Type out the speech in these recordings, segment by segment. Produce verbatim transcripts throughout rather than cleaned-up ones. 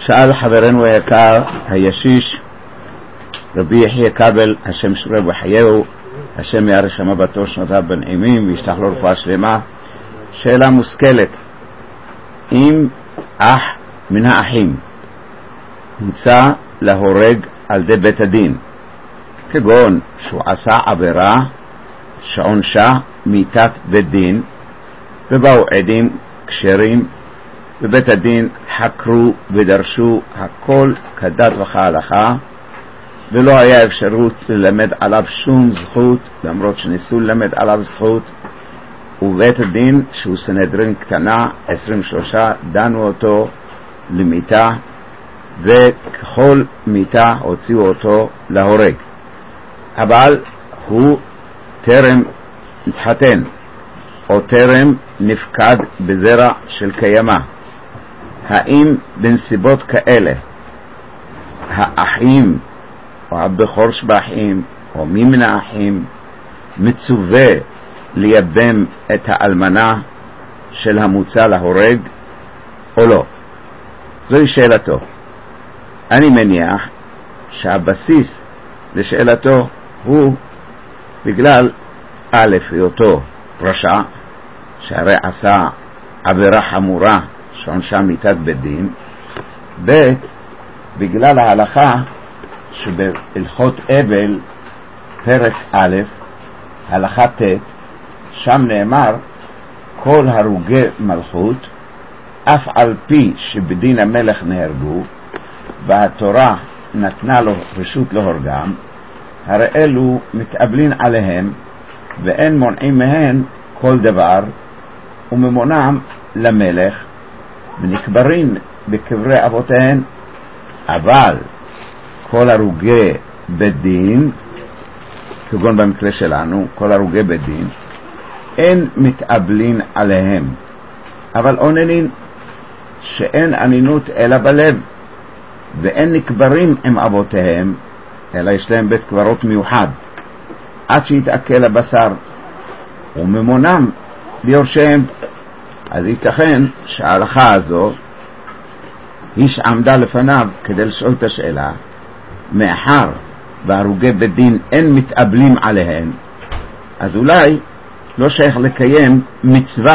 שאל חברנו היקר הישיש רבי יחיה כבל השם שורה בחייהו, השם יאריך מבטו שנותיו בנעימים וישלח לו רפואה שלמה. שאלה מושכלת: אם אח מן האחים הוצא להורג על ידי בית הדין, כגון שהוא עשה עבירה שעונשה מיתת בית דין, ובאו עדים כשרים בבית הדין, חקרו ודרשו הכל כדת וכהלכה, ולא היה אפשרות ללמד עליו שום זכות, למרות שניסו ללמד עליו זכות, ובית הדין שהוא סנהדרין קטנה עשרים ושלוש דנו אותו למיתה, וככל מיתה הוציאו אותו להורג, אבל הוא טרם התחתן או טרם נפקד בזרע של קיימה. האם בנסיבות כאלה האחים או הבכור שבאחים או מי מן האחים מצווה לייבם את האלמנה של המוצא להורג או לא? זוהי שאלתו. אני מניח שהבסיס לשאלתו הוא בגלל א' היותו רשע, שהרי עשה עבירה חמורה שעונשה מיתת בית דין, ב' בגלל ההלכה שבהלכות אבל פרק א' הלכה ט', שם נאמר כל הרוגי מלכות אף על פי שבדין המלך נהרגו והתורה נתנה לו רשות להורגם, הרי אלו מתאבלין עליהם ואין מונעים מהן כל דבר, וממונם למלך ונקברים בקברי אבותיהן. אבל כל הרוגי בית דין, כגון במקרה שלנו כל הרוגי בית דין, אין מתאבלין עליהם, אבל עוננין שאין ענינות אלא בלב, ואין נקברים עם אבותיהם אלא יש להם בית קברות מיוחד עד שיתעכל הבשר, וממונם ליורשיהם. אז ייתכן שההלכה הזו היא שעמדה לפניו כדי לשאול את השאלה, מאחר והרוגי בית דין אין מתאבלים עליהן, אז אולי לא שייך לקיים מצווה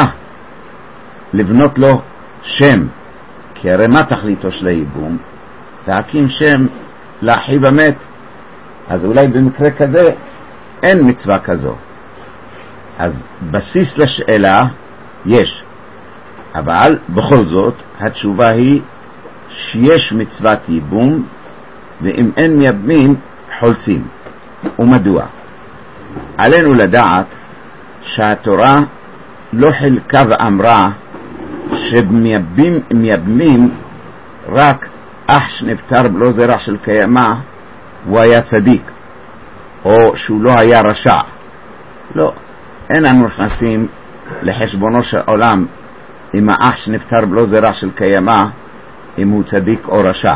לבנות לו שם, כי הרי מה תכליתו של הייבום? להקים שם לאחיו המת. אז אולי במקרה כזה אין מצווה כזו. אז בסיס לשאלה יש, אבל בכל זאת התשובה היא שיש מצוות ייבום, ואם אין מייבמים חולצים. ומדוע? עלינו לדעת שהתורה לא חילקה ואמרה שמייבמים מייבמים רק אח שנפטר בלא זרע של קיימה הוא היה צדיק, או שהוא לא היה רשע. לא, אין אנו נכנסים לחשבונו של עולם אם האח שנפטר בלא זרע של קיימה אם הוא צדיק או רשע.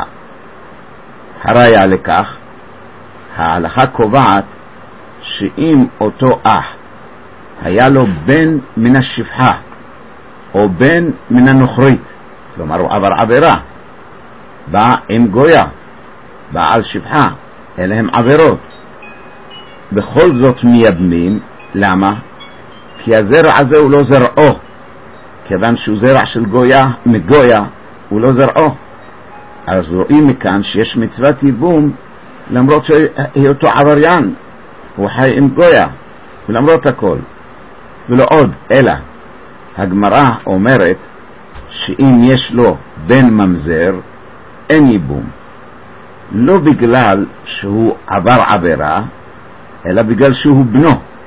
הראיה לכך, ההלכה קובעת שאם אותו אח היה לו בן מן השפחה או בן מן הנוכרית, כלומר הוא עבר עבירה, בא עם גויה, בא על שפחה, אלה הם עבירות, בכל זאת מייבמים. למה? כי הזרע הזה הוא לא זרעו, כיוון שהוא זרע של גויה, מגויה הוא לא זרעו. אז רואים מכאן שיש מצוות ייבום למרות שהיותו עבריין, הוא חי עם גויה ולמרות הכל. ולא עוד, אלא הגמרא אומרת שאם יש לו בן ממזר אין ייבום, לא בגלל שהוא עבר עבירה אלא בגלל שהוא בנו.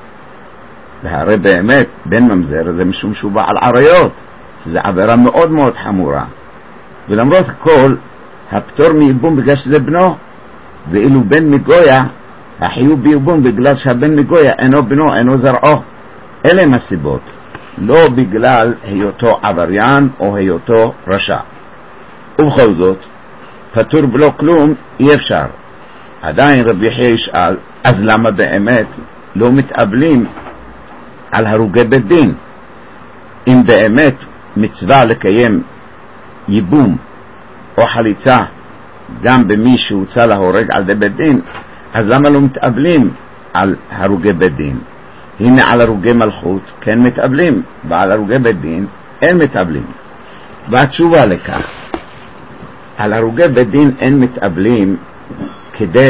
והרי באמת בן ממזר זה משום שהוא בעל עריות, שזה עבירה מאוד מאוד חמורה, ולמרות הכל הפטור מייבום בגלל שזה בנו. ואילו בן מגויה החיוב בייבום בגלל שהבן מגויה אינו בנו, אינו זרעו. אלה הם הסיבות, לא בגלל היותו עבריין או היותו רשע. ובכל זאת פטור בלא כלום אי אפשר. עדיין רבי יחיה ישאל, אז למה באמת לא מתאבלים על הרוגי בית דין? אם באמת מצווה לקיים ייבום או חליצה גם במי שהוצא להורג על ידי בית דין, אז למה לא מתאבלים על הרוגי בית דין? הנה על הרוגי מלכות כן מתאבלים, ועל הרוגי בית דין אין מתאבלים. והתשובה לכך, על הרוגי בית דין אין מתאבלים כדי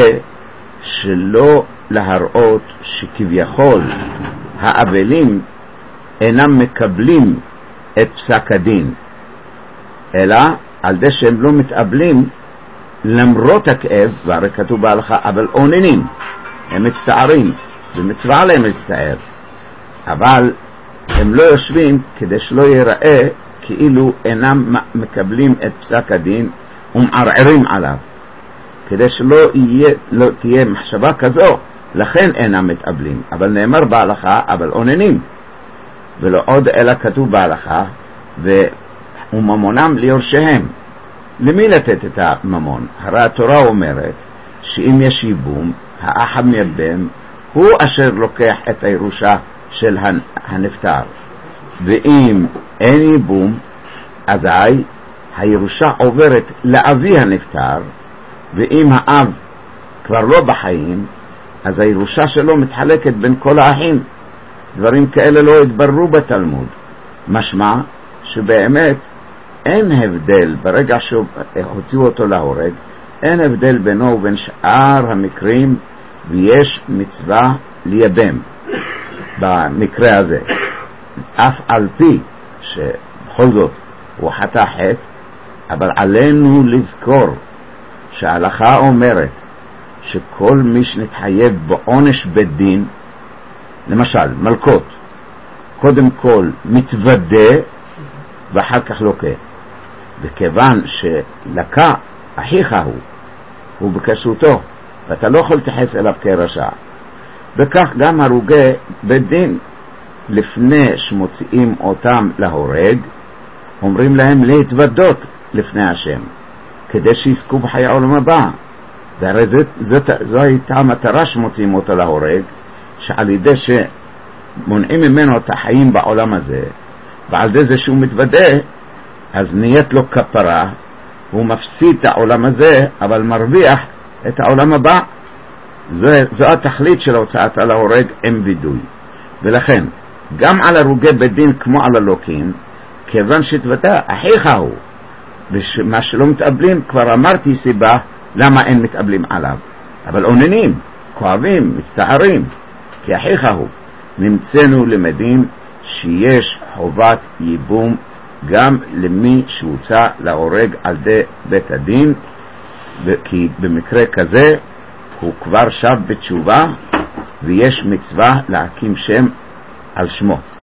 שלא להראות שכביכול האבלים אינם מקבלים את פסק הדין, אלא על זה שהם לא מתאבלים למרות הכאב, והרי כתוב בהלכה אבל אוננים, הם מצטערים, ומצווה עליהם להצטער, אבל הם לא יושבים כדי שלא ייראה כאילו אינם מקבלים את פסק הדין ומערערים עליו, כדי שלא יהיה, לא תהיה מחשבה כזו, לכן אינם מתאבלים. אבל נאמר בהלכה אבל אוננים, ולא עוד אלא כתוב בהלכה וממונם ליורשיהם. למי לתת את הממון? הרי התורה אומרת שאם יש ייבום, האח המייבם הוא אשר לוקח את הירושה של הנפטר, ואם אין ייבום אזי הירושה עוברת לאבי הנפטר, ואם האב כבר לא בחיים אז הירושה שלו מתחלקת בין כל האחים. דברים כאלה לא התבררו בתלמוד, משמע שבאמת אין הבדל, ברגע שהוציאו אותו להורג אין הבדל בינו ובין שאר המקרים, ויש מצווה לייבם במקרה הזה, אף על פי שבכל זאת הוא חטא חטא, אבל עלינו לזכור שההלכה אומרת שכל מי שנתחייב בעונש בית דין, למשל מלכות, קודם כל מתוודה ואחר כך לוקה, וכיוון שלקה אחיך הוא, הוא בקשותו, ואתה לא יכול להתייחס אליו כרשע, וכך גם הרוגי בית דין, לפני שמוציאים אותם להורג אומרים להם להתוודות לפני השם כדי שיזכו בחיי העולם הבא. והרי זאת, זאת, זו הייתה המטרה שמוציאים אותו להורג, שעל ידי שמונעים ממנו את החיים בעולם הזה, ועל ידי זה שהוא מתוודה אז נהיית לו כפרה, הוא מפסיד את העולם הזה אבל מרוויח את העולם הבא. זו, זו התכלית של הוצאת להורג עם וידוי. ולכן גם על הרוגי בית דין כמו על הלוקים, כיוון שהתוודה אחיך הוא, ומה שלא מתאבלים כבר אמרתי סיבה למה אין מתאבלים עליו, אבל עוננים, כואבים, מצטערים, כי אחיך הוא. נמצאנו למדים שיש חובת ייבום גם למי שהוצא להורג על ידי בית הדין, כי במקרה כזה הוא כבר שב בתשובה ויש מצווה להקים שם על שמו.